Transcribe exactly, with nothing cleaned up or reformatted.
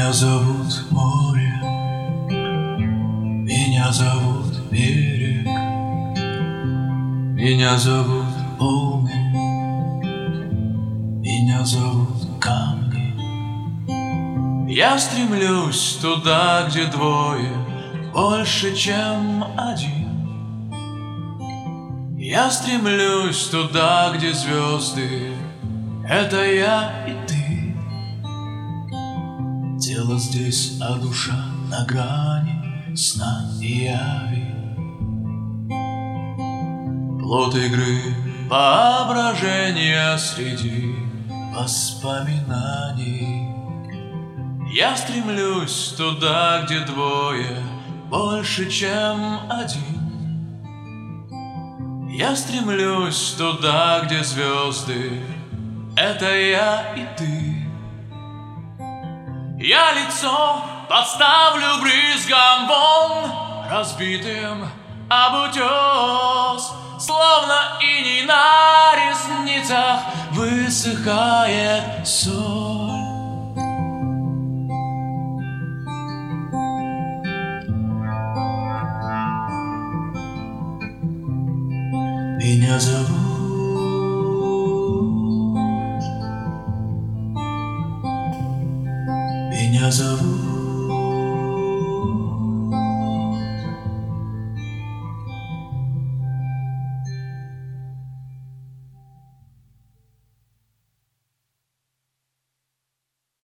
Меня зовут море, меня зовут берег, меня зовут волны, меня зовут камни. Я стремлюсь туда, где двое больше, чем один. Я стремлюсь туда, где звезды — это я и ты. Тело здесь, а душа на грани сна и яви. Плод игры воображения среди воспоминаний. Я стремлюсь туда, где двое больше, чем один. Я стремлюсь туда, где звезды — это я и ты. Я лицо подставлю брызгам волн, разбитым об утес, словно иней на ресницах высыхает соль. Меня зовут, меня зовут